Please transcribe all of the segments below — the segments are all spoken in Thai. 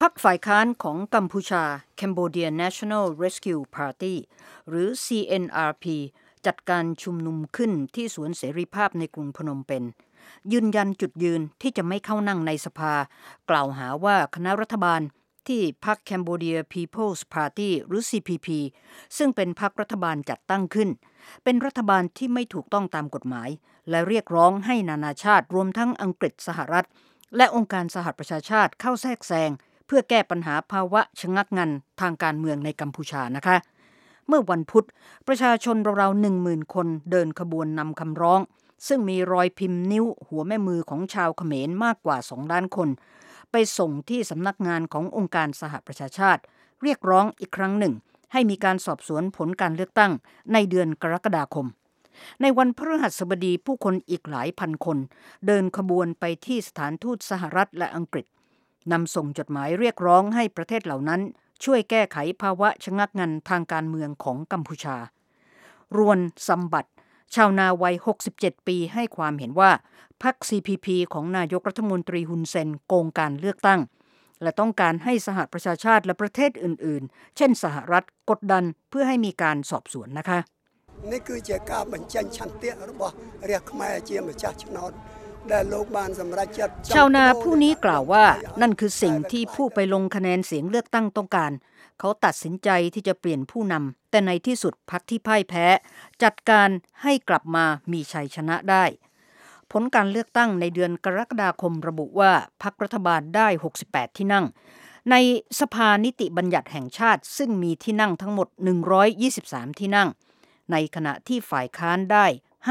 พรรคฝ่ายค้านของกัมพูชา Cambodia National Rescue Party หรือ CNRP จัดการชุมนุมขึ้นที่สวนเสรีภาพในกรุงพนมเปญยืนยันจุดยืนที่จะไม่เข้านั่งในสภากล่าวหาว่าคณะรัฐบาลที่พรรค Cambodia People's Party หรือ CPP ซึ่งเป็นพรรครัฐบาลจัดตั้งขึ้นเป็นรัฐบาลที่ไม่ถูกต้องตามกฎหมายและเรียกร้องให้นานาชาติรวมทั้งอังกฤษสหรัฐและองค์การสหประชาชาติเข้าแทรกแซงเพื่อแก้ปัญหาภาวะชะงักงันทางการเมืองในกัมพูชานะคะเมื่อวันพุธประชาชนราวๆ 10,000 คนเดินขบวนนำคำร้องซึ่งมีรอยพิมพ์นิ้วหัวแม่มือของชาวเขมรมากกว่า2 ล้านคนไปส่งที่สำนักงานขององค์การสหประชาชาติเรียกร้องอีกครั้งหนึ่งให้มีการสอบสวนผลการเลือกตั้งในเดือนกรกฎาคมในวันพฤหัสบดีผู้คนอีกหลายพันคนเดินขบวนไปที่สถานทูตสหรัฐและอังกฤษนำส่งจดหมายเรียกร้องให้ประเทศเหล่านั้นช่วยแก้ไขภาวะชะงักงันทางการเมืองของกัมพูชารวนซัมบัตชาวนาวัย67 ปีให้ความเห็นว่าพรรค CPP ของนายกรัฐมนตรีฮุนเซนโกงการเลือกตั้งและต้องการให้สหประชาชาติและประเทศอื่นๆเช่นสหรัฐกดดันเพื่อให้มีการสอบสวนนะคะนี่คือการบัญญัติชันเตียរបស់រាជខ្មែរជាម្ចាស់ឆ្នោតដែលលោកបានសម្រេចចិត្តชาวนาผู้นี้กล่าวว่านั่นคือสิ่งที่ผู้ไปลงคะแนนเสียงเลือกตั้งต้องการเขาตัดสินใจที่จะเปลี่ยนผู้นำแต่ในที่สุดพรรคที่พ่ายแพ้จัดการให้กลับมามีชัยชนะได้ผลการเลือกตั้งในเดือนกรกฎาคมระบุว่าพรรครัฐบาลได้68ที่นั่งในสภานิติบัญญัติแห่งชาติซึ่งมีที่นั่งทั้งหมด123ที่นั่งในขณะที่ฝ่ายค้านได้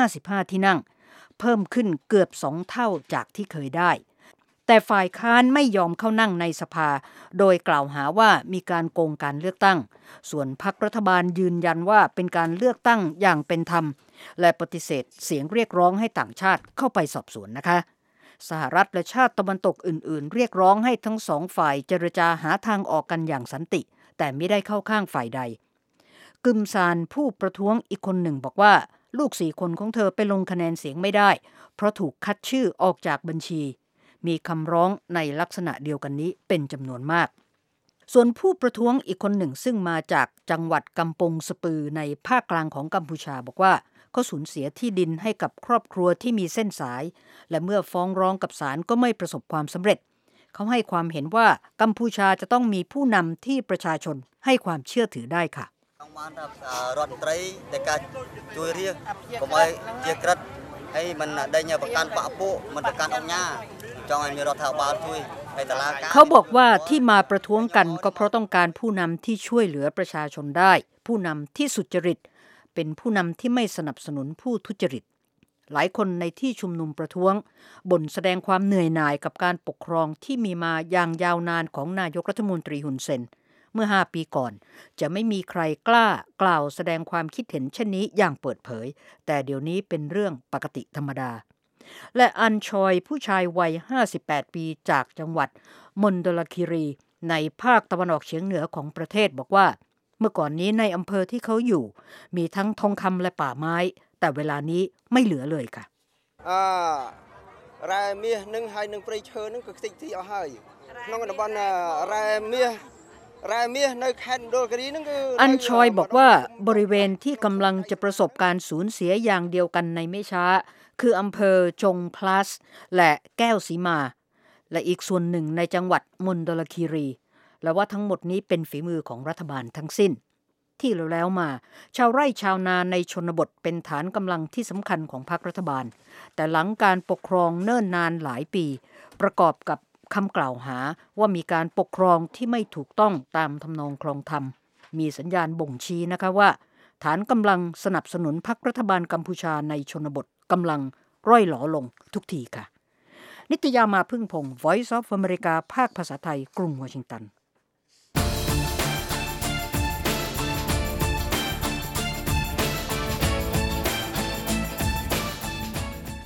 55ที่นั่งเพิ่มขึ้นเกือบ2 เท่าจากที่เคยได้แต่ฝ่ายค้านไม่ยอมเข้านั่งในสภาโดยกล่าวหาว่ามีการโกงการเลือกตั้งส่วนพรรครัฐบาลยืนยันว่าเป็นการเลือกตั้งอย่างเป็นธรรมและปฏิเสธเสียงเรียกร้องให้ต่างชาติเข้าไปสอบสวนนะคะสหรัฐและชาติตะวันตกอื่นๆเรียกร้องให้ทั้งสองฝ่ายเจรจาหาทางออกกันอย่างสันติแต่ไม่ได้เข้าข้างฝ่ายใดกึมซานผู้ประท้วงอีกคนหนึ่งบอกว่าลูก4 คนของเธอไปลงคะแนนเสียงไม่ได้เพราะถูกคัดชื่อออกจากบัญชีมีคำร้องในลักษณะเดียวกันนี้เป็นจำนวนมากส่วนผู้ประท้วงอีกคนหนึ่งซึ่งมาจากจังหวัดกัมปงสปือในภาคกลางของกัมพูชาบอกว่าเขาสูญเสียที่ดินให้กับครอบครัวที่มีเส้นสายและเมื่อฟ้องร้องกับศาลก็ไม่ประสบความสำเร็จเขาให้ความเห็นว่ากัมพูชาจะต้องมีผู้นำที่ประชาชนให้ความเชื่อถือได้ค่ะបានរដ្ឋមន្ត្រីដែលការជួយរៀបកុំឲ្យជាក្រិតហើយមិនដេញប្រកាន់បកពួកមិនប្រកាន់អង្គញាចង់ឲ្យមានរដ្ឋាភិបាលជួយให้តុលាការเขาบอกว่าที่มาประท้วงกันก็เพราะต้องการผู้นำที่ช่วยเหลือประชาชนได้ผู้นำที่สุจริตเป็นผู้นำที่ไม่สนับสนุนผู้ทุจริตหลายคนในที่ชุมนุมประท้วงบ่นแสดงความเหนื่อยหน่ายกับการปกครองที่มีมาอย่างยาวนานของนายกรัฐมนตรีฮุนเซนเมื่อ5 ปีก่อนจะไม่มีใครกล้ากล่าวแสดงความคิดเห็นเช่นนี้อย่างเปิดเผยแต่เดี๋ยวนี้เป็นเรื่องปกติธรรมดาและอันชอยผู้ชายวัย58 ปีจากจังหวัดมณฑลคีรีในภาคตะวันออกเฉียงเหนือของประเทศบอกว่าเมื่อก่อนนี้ในอำเภอที่เขาอยู่มีทั้งทองคำและป่าไม้แต่เวลานี้ไม่เหลือเลยค่ะរ៉ែមាសនឹងហើយនឹងព្រៃឈើនឹងក៏ខ្ទេចទីអស់ហើយក្នុងតំបន់រ៉ែមាសในแคนโดกรีนั่นคืออันชอยบอกว่าบริเวณที่กำลังจะประสบการสูญเสียอย่างเดียวกันในไม่ช้าคืออำเภอจงพลัสและแก้วสีมาและอีกส่วนหนึ่งในจังหวัดมณฑลคีรีและว่าทั้งหมดนี้เป็นฝีมือของรัฐบาลทั้งสิ้นที่แล้วมาชาวไร่ชาวนาในชนบทเป็นฐานกำลังที่สำคัญของพรรครัฐบาลแต่หลังการปกครองเนิ่นนานหลายปีประกอบกับคำกล่าวหาว่ามีการปกครองที่ไม่ถูกต้องตามทำนองครองธรรมมีสัญญาณบ่งชี้นะคะว่าฐานกำลังสนับสนุนพรรครัฐบาลกัมพูชาในชนบทกำลังร่อยหลอลงทุกทีค่ะนิตยามาพึ่งพงศ์ Voice of America ภาคภาษาไทยกรุงวอชิงตัน